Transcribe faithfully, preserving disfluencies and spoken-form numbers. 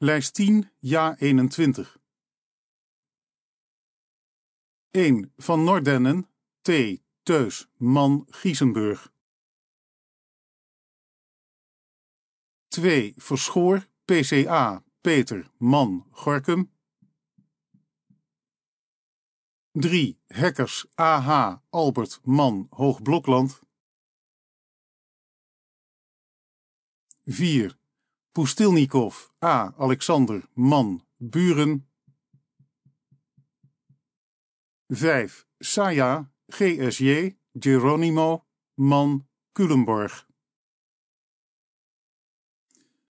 Lijst tien, ja eenentwintig. een. Van Nordennen, T. Teus, man Giesenburg. twee. Verschoor, P C A, Peter, man Gorkum. drie. Hekkers, A H, Albert, man Hoogblokland. vier. Poestilnikov, A. Alexander, man Buren. vijf. Saya, G S J, Geronimo, man Culemborg.